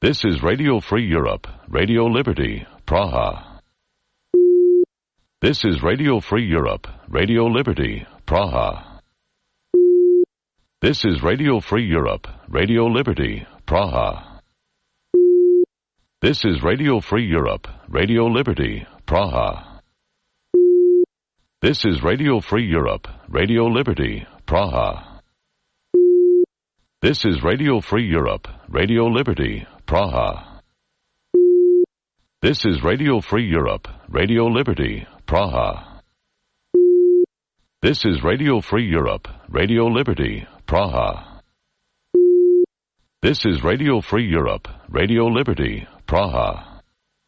This is Radio Free Europe, Radio Liberty, Praha. This is Radio Free Europe, Radio Liberty, Praha. This is Radio Free Europe, Radio Liberty, Praha. This is Radio Free Europe, Radio Liberty, Praha. This is Radio Free Europe, Radio Liberty, Praha. This is Radio Free Europe, Radio Liberty, Praha. This is Radio Free Europe, Radio Liberty, Praha. This is Radio Free Europe, Radio Liberty, Praha. This is Radio Free Europe, Radio Liberty, Praha.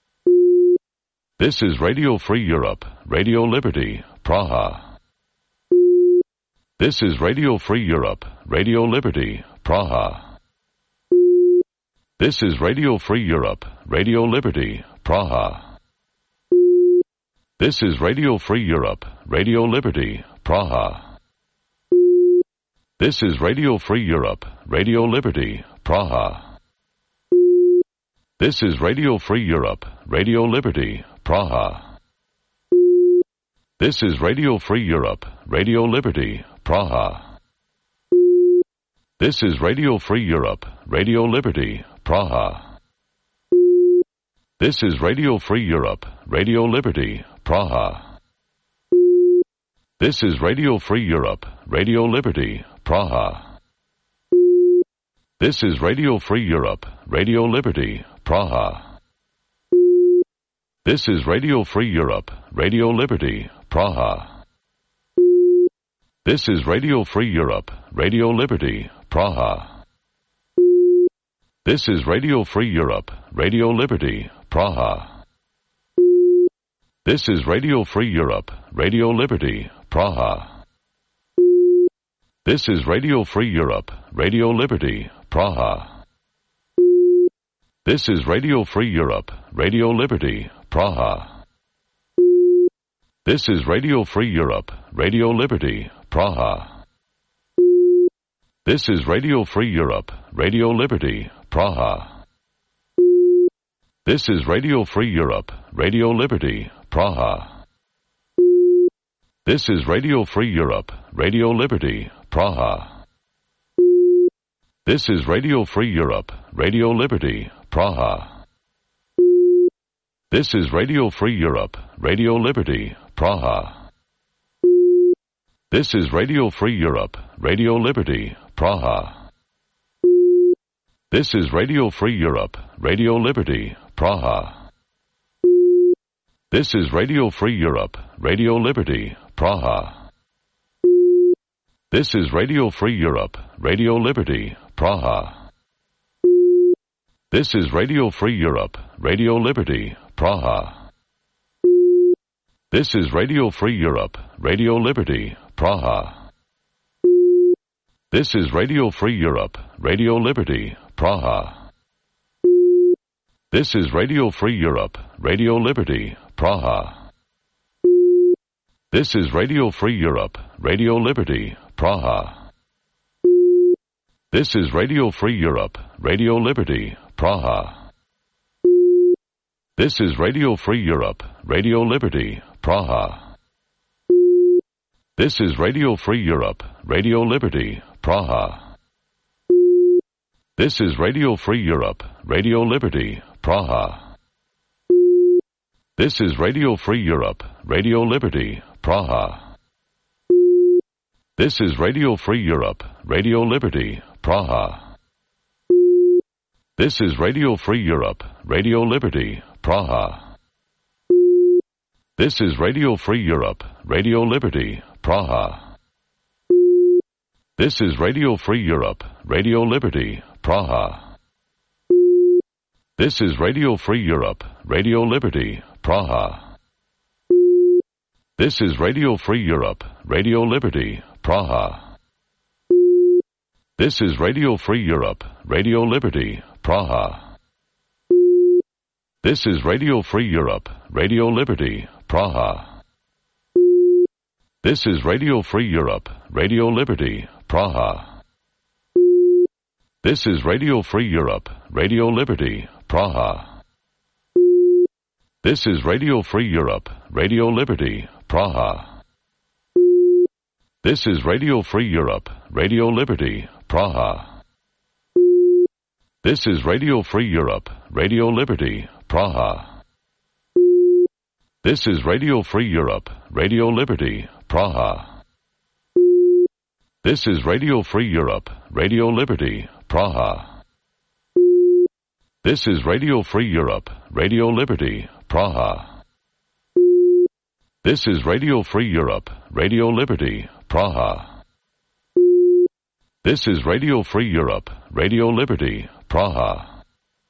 This is Radio Free Europe, Radio Liberty, Praha. This is Radio Free Europe, Radio Liberty, Praha. This is Radio Free Europe, Radio Liberty, Praha. This is Radio Free Europe, Radio Liberty, Praha. This is Radio Free Europe, Radio Liberty, Praha. This is Radio Free Europe, Radio Liberty, Praha. This is Radio Free Europe, Radio Liberty, Praha. This is Radio Free Europe, Radio Liberty, Praha. This is Radio Free Europe, Radio Liberty, Praha. This is Radio Free Europe, Radio Liberty, Praha. This is Radio Free Europe, Radio Liberty, Praha. This is Radio Free Europe, Radio Liberty, Praha. This is Radio Free Europe, Radio Liberty, Praha. This is Radio Free Europe, Radio Liberty, Praha. This is Radio Free Europe, Radio Liberty, Praha. This is Radio Free Europe, Radio Liberty, Praha. This is Radio Free Europe, Radio Liberty, Praha. This is Radio Free Europe, Radio Liberty, Praha. This is Radio Free Europe, Radio Liberty, Praha. This is Radio Free Europe, Radio Liberty, Praha. This is Radio Free Europe, Radio Liberty, Praha. This is Radio Free Europe, Radio Liberty, Praha. This is Radio Free Europe, Radio Liberty, Praha. This is Radio Free Europe, Radio Liberty, Praha. This is Radio Free Europe, Radio Liberty, Praha. This is Radio Free Europe, Radio Liberty, Praha. This is Radio Free Europe, Radio Liberty, Praha. This is Radio Free Europe, Radio Liberty, Praha. This is Radio Free Europe, Radio Liberty, Praha. This is Radio Free Europe, Radio Liberty, Praha. This is Radio Free Europe, Radio Liberty, Praha. This is Radio Free Europe, Radio Liberty, Praha. This is Radio Free Europe, Radio Liberty, Praha. This is Radio Free Europe, Radio Liberty, Praha. This is Radio Free Europe, Radio Liberty, Praha. This is Radio Free Europe, Radio Liberty, Praha. This is Radio Free Europe, Radio Liberty, Praha. This is Radio Free Europe, Radio Liberty, Praha. This is Radio Free Europe, Radio Liberty, Praha. This is Radio Free Europe, Radio Liberty, Praha. This is Radio Free Europe, Radio Liberty, Praha. This is Radio Free Europe, Radio Liberty, Praha. This is Radio Free Europe, Radio Liberty, Praha. This is Radio Free Europe, Radio Liberty, Praha. This is Radio Free Europe, Radio Liberty, Praha. This is Radio Free Europe, Radio Liberty, Praha. This is Radio Free Europe, Radio Liberty, Praha. This is Radio Free Europe, Radio Liberty, Praha. This is Radio Free Europe, Radio Liberty, Praha. This is Radio Free Europe, Radio Liberty, Praha. This is Radio Free Europe, Radio Liberty, Praha. This is Radio Free Europe, Radio Liberty, Praha. This is Radio Free Europe, Radio Liberty, Praha. This is Radio Free Europe, Radio Liberty, Praha. This is Radio Free Europe, Radio Liberty, Praha.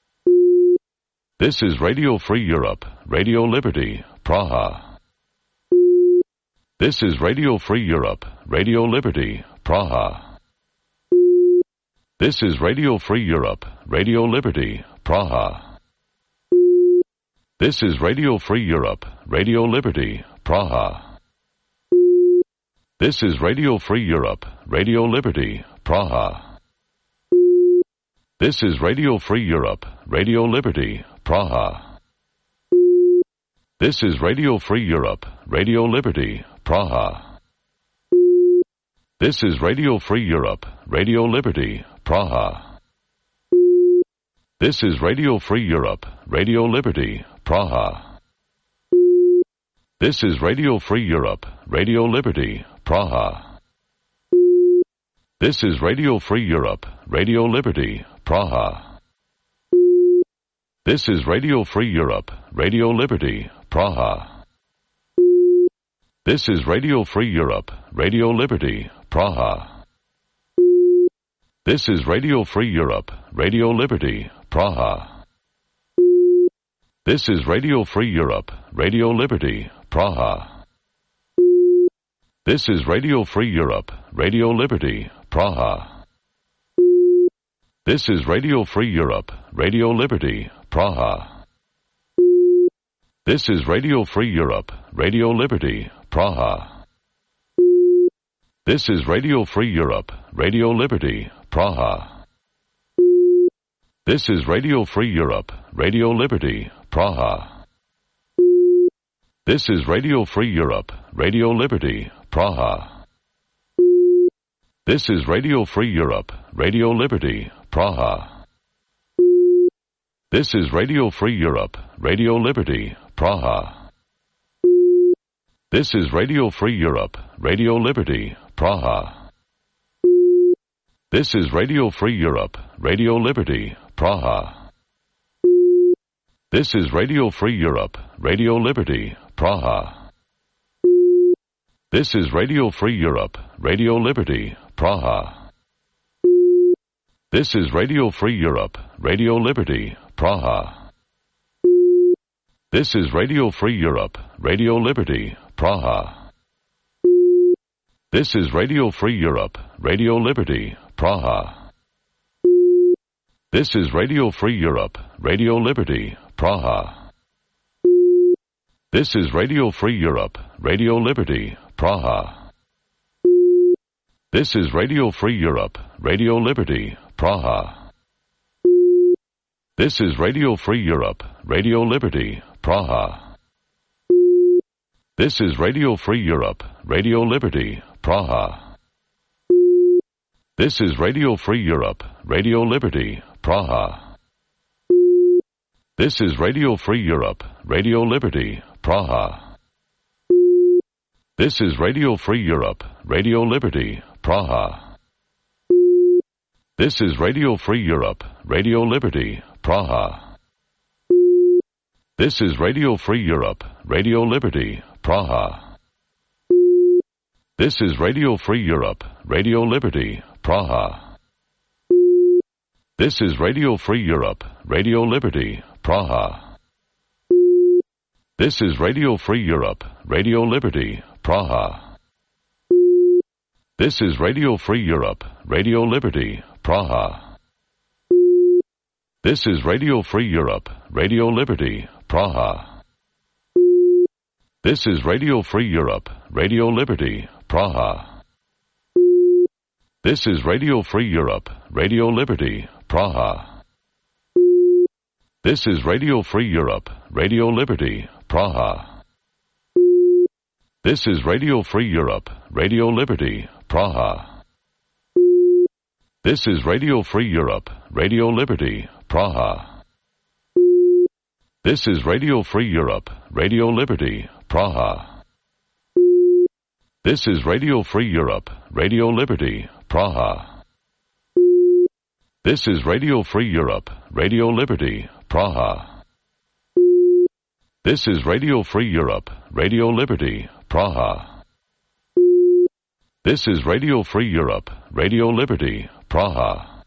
This is Radio Free Europe, Radio Liberty, Praha. This is Radio Free Europe, Radio Liberty, Praha. This is Radio Free Europe, Radio Liberty, Praha. This is Radio Free Europe, Radio Liberty, Praha. This is Radio Free Europe, Radio Liberty, Praha. This is Radio Free Europe, Radio Liberty, Praha. This is Radio Free Europe, Radio Liberty, Praha. This is Radio Free Europe, Radio Liberty, Praha. This is Radio Free Europe, Radio Liberty, Praha. This is Radio Free Europe, Radio Liberty, Praha. This is Radio Free Europe, Radio Liberty, Praha. This is Radio Free Europe, Radio Liberty, Praha. This is Radio Free Europe, Radio Liberty, Praha. This is Radio Free Europe, Radio Liberty, Praha. This is Radio Free Europe, Radio Liberty, Praha. This is Radio Free Europe, Radio Liberty, Praha. This is Radio Free Europe, Radio Liberty, Praha. This is Radio Free Europe, Radio Liberty, Praha. This is Radio Free Europe, Radio Liberty, Praha. This is Radio Free Europe, Radio Liberty, Praha. This is Radio Free Europe, Radio Liberty, Praha. This is Radio Free Europe, Radio Liberty, Praha. This is Radio Free Europe, Radio Liberty, Praha. This is Radio Free Europe, Radio Liberty, Praha. This is Radio Free Europe, Radio Liberty, Praha. This is Radio Free Europe, Radio Liberty, Praha. This is Radio Free Europe, Radio Liberty, Praha. This is Radio Free Europe, Radio Liberty, Praha. This is Radio Free Europe, Radio Liberty, Praha. This is Radio Free Europe, Radio Liberty, Praha. This is Radio Free Europe, Radio Liberty, Praha. This is Radio Free Europe, Radio Liberty, Praha. This is Radio Free Europe, Radio Liberty, Praha. This is Radio Free Europe, Radio Liberty, Praha. This is Radio Free Europe, Radio Liberty, Praha. This is Radio Free Europe, Radio Liberty, Praha. This is Radio Free Europe, Radio Liberty, Praha. This is Radio Free Europe, Radio Liberty, Praha. This is Radio Free Europe, Radio Liberty, Praha. This is Radio Free Europe, Radio Liberty, Praha. This is Radio Free Europe, Radio Liberty, Praha. This is Radio Free Europe, Radio Liberty, Praha. This is Radio Free Europe, Radio Liberty, Praha. This is Radio Free Europe, Radio Liberty, Praha. This is Radio Free Europe, Radio Liberty, Praha. This is Radio Free Europe, Radio Liberty, Praha. This is Radio Free Europe, Radio Liberty, Praha. This is Radio Free Europe, Radio Liberty, Praha. This is Radio Free Europe, Radio Liberty, Praha. This is Radio Free Europe, Radio Liberty, Praha. This is Radio Free Europe, Radio Liberty, Praha. This is Radio Free Europe, Radio Liberty, Praha. This is Radio Free Europe, Radio Liberty, Praha. This is Radio Free Europe, Radio Liberty, Praha. This is Radio Free Europe, Radio Liberty, Praha.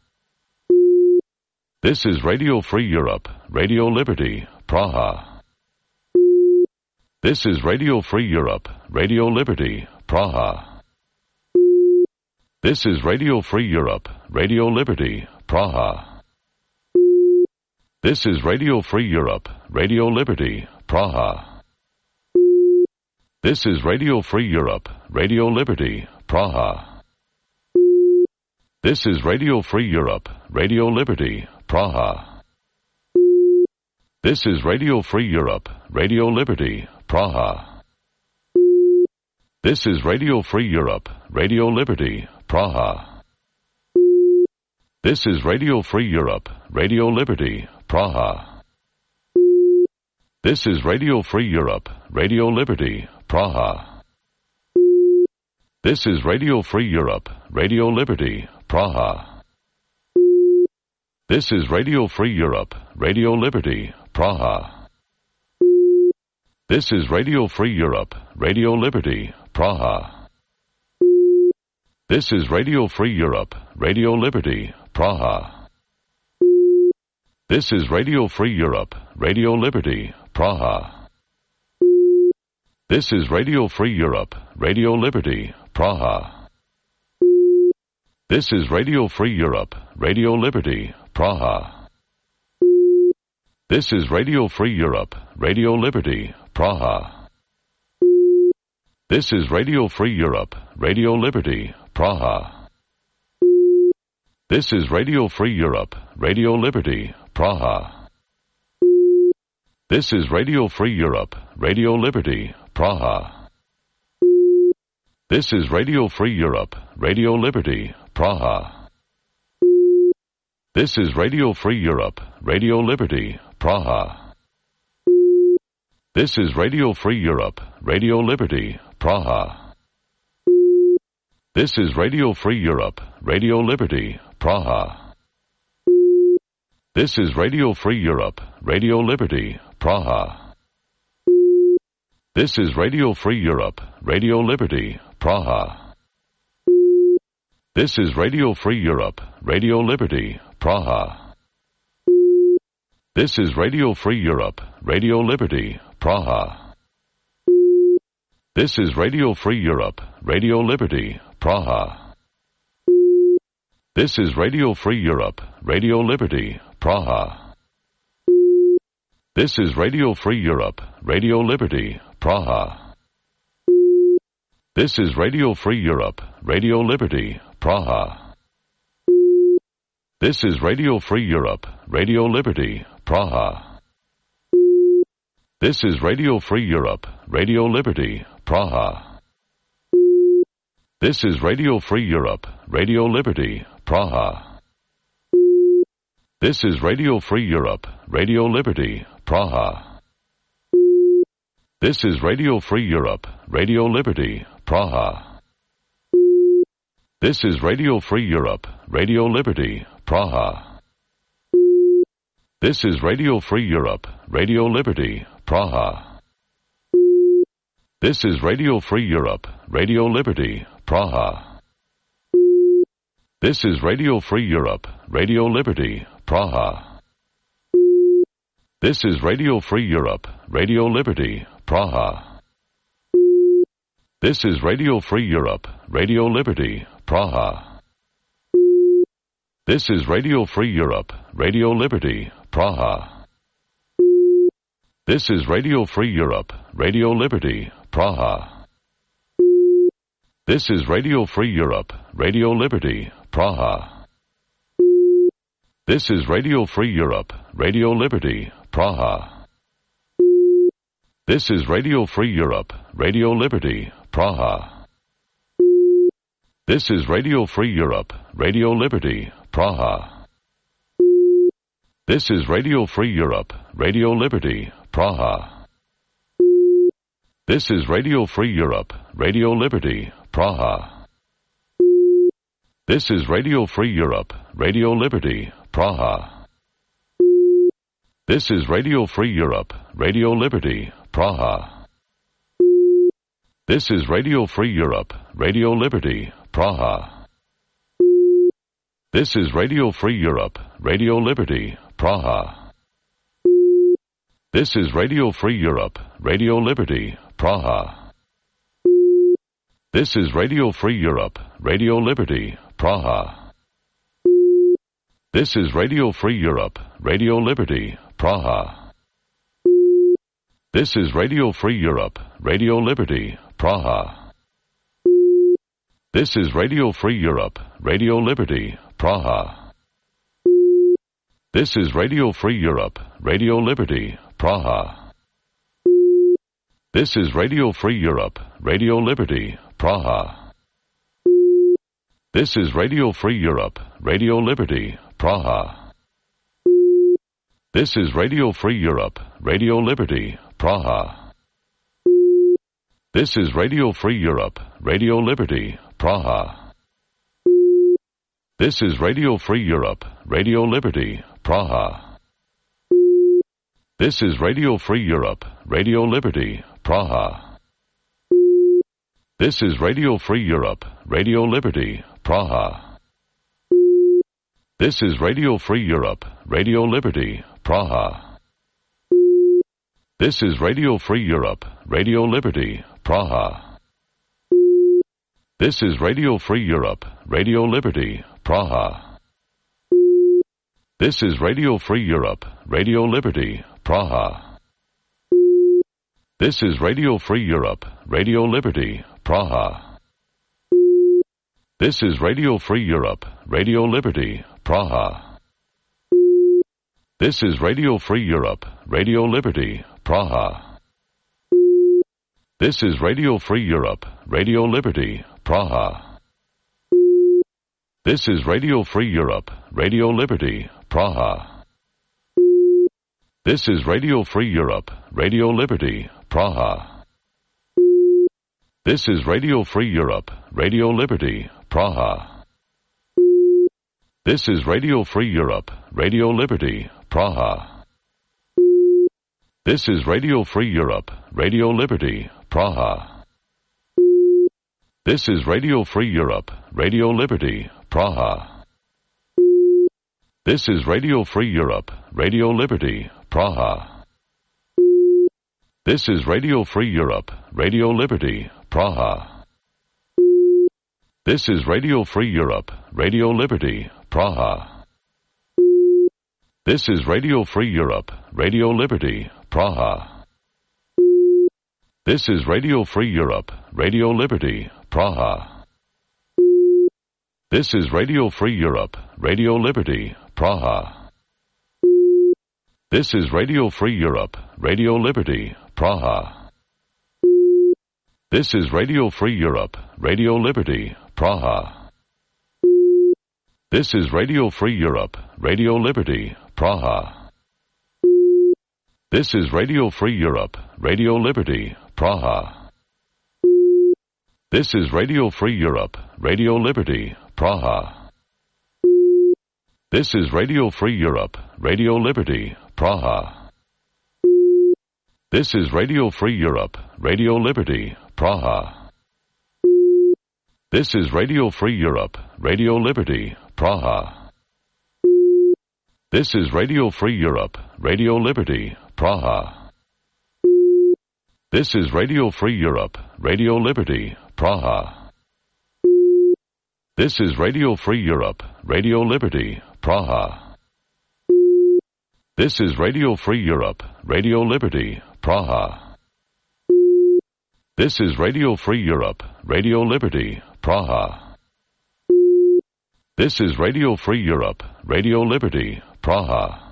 This is Radio Free Europe, Radio Liberty, Praha. This is Radio Free Europe, Radio Liberty, Praha. This is Radio Free Europe, Radio Liberty, Praha. This is Radio Free Europe, Radio Liberty, Praha. This is Radio Free Europe, Radio Liberty, Praha. This is Radio Free Europe, Radio Liberty, Praha. This is Radio Free Europe, Radio Liberty, Praha. This is Radio Free Europe, Radio Liberty, Praha. This is Radio Free Europe, Radio Liberty, Praha. This is Radio Free Europe, Radio Liberty, Praha. This is Radio Free Europe, Radio Liberty, Praha. This is Radio Free Europe, Radio Liberty, Praha. This is Radio Free Europe, Radio Liberty, Praha. This is Radio Free Europe, Radio Liberty, Praha. This is Radio Free Europe, Radio Liberty, Praha. This is Radio Free Europe, Radio Liberty, Praha. This is Radio Free Europe, Radio Liberty, Praha. This is Radio Free Europe, Radio Liberty, Praha. This is Radio Free Europe, Radio Liberty, Praha. This is Radio Free Europe, Radio Liberty, Praha. This is Radio Free Europe, Radio Liberty, Praha. This is Radio Free Europe, Radio Liberty, Praha. This is Radio Free Europe, Radio Liberty, Praha. This is Radio Free Europe, Radio Liberty, Praha. This is Radio Free Europe, Radio Liberty, Praha. This is Radio Free Europe, Radio Liberty, Praha. This is Radio Free Europe, Radio Liberty, Praha. This is Radio Free Europe, Radio Liberty, Praha. This is Radio Free Europe, Radio Liberty, Praha. This is Radio Free Europe, Radio Liberty, Praha. This is Radio Free Europe, Radio Liberty, Praha. This is Radio Free Europe, Radio Liberty, Praha. This is Radio Free Europe, Radio Liberty, Praha. This is Radio Free Europe, Radio Liberty, Praha. This is Radio Free Europe, Radio Liberty, Praha. This is Radio Free Europe, Radio Liberty, Praha. This is Radio Free Europe, Radio Liberty, Praha. This is Radio Free Europe, Radio Liberty, Praha. This is Radio Free Europe, Radio Liberty, Praha. This is Radio Free Europe, Radio Liberty, Praha. This is Radio Free Europe, Radio Liberty, Praha. This is Radio Free Europe, Radio Liberty, Praha. This is Radio Free Europe, Radio Liberty, Praha. This is Radio Free Europe, Radio Liberty, Praha. This is Radio Free Europe, Radio Liberty, Praha. This is Radio Free Europe, Radio Liberty, Praha. This is Radio Free Europe, Radio Liberty, Praha. This is Radio Free Europe, Radio Liberty, Praha. This is Radio Free Europe, Radio Liberty, Praha. This is Radio Free Europe, Radio Liberty, Praha. This is Radio Free Europe, Radio Liberty, Praha. This is Radio Free Europe, Radio Liberty, Praha. This is Radio Free Europe, Radio Liberty, Praha. This is Radio Free Europe, Radio Liberty, Praha. This is Radio Free Europe, Radio Liberty, Praha. This is Radio Free Europe, Radio Liberty, Praha. This is Radio Free Europe, Radio Liberty, Praha. This is Radio Free Europe, Radio Liberty, Praha. This is Radio Free Europe, Radio Liberty, Praha. This is Radio Free Europe, Radio Liberty, Praha. This is Radio Free Europe, Radio Liberty, Praha. This is Radio Free Europe, Radio Liberty, Praha. This is Radio Free Europe, Radio Liberty, Praha. This is Radio Free Europe, Radio Liberty, Praha. This is Radio Free Europe, Radio Liberty, Praha. This is Radio Free Europe, Radio Liberty, Praha. This is Radio Free Europe, Radio Liberty, Praha. This is Radio Free Europe, Radio Liberty, Praha. This is Radio Free Europe, Radio Liberty, Praha. This is Radio Free Europe, Radio Liberty, Praha. This is Radio Free Europe, Radio Liberty, Praha. This is Radio Free Europe, Radio Liberty, Praha. This is Radio Free Europe, Radio Liberty, Praha. This is Radio Free Europe, Radio Liberty, Praha. This is Radio Free Europe, Radio Liberty, Praha. This is Radio Free Europe, Radio Liberty, Praha. This is Radio Free Europe, Radio Liberty, Praha. This is Radio Free Europe, Radio Liberty, Praha. This is Radio Free Europe, Radio Liberty, Praha. This is Radio Free Europe, Radio Liberty, Praha. This is Radio Free Europe, Radio Liberty, Praha. This is Radio Free Europe, Radio Liberty, Praha. This is Radio Free Europe, Radio Liberty, Praha. This is Radio Free Europe, Radio Liberty, Praha. This is Radio Free Europe, Radio Liberty, Praha. This is Radio Free Europe, Radio Liberty, Praha. This is Radio Free Europe, Radio Liberty, Praha. This is Radio Free Europe, Radio Liberty, Praha. This is Radio Free Europe, Radio Liberty, Praha. This is Radio Free Europe, Radio Liberty, Praha. This is Radio Free Europe, Radio Liberty, Praha. This is Radio Free Europe, Radio Liberty, Praha. This is Radio Free Europe, Radio Liberty, Praha. This is Radio Free Europe, Radio Liberty, Praha. This is Radio Free Europe, Radio Liberty, Praha. This is Radio Free Europe, Radio Liberty, Praha. This is Radio Free Europe, Radio Liberty, Praha. This is Radio Free Europe, Radio Liberty, Praha. This is Radio Free Europe, Radio Liberty, Praha. This is Radio Free Europe, Radio Liberty, Praha. This is Radio Free Europe, Radio Liberty, Praha. This is Radio Free Europe, Radio Liberty, Praha. This is Radio Free Europe, Radio Liberty, Praha.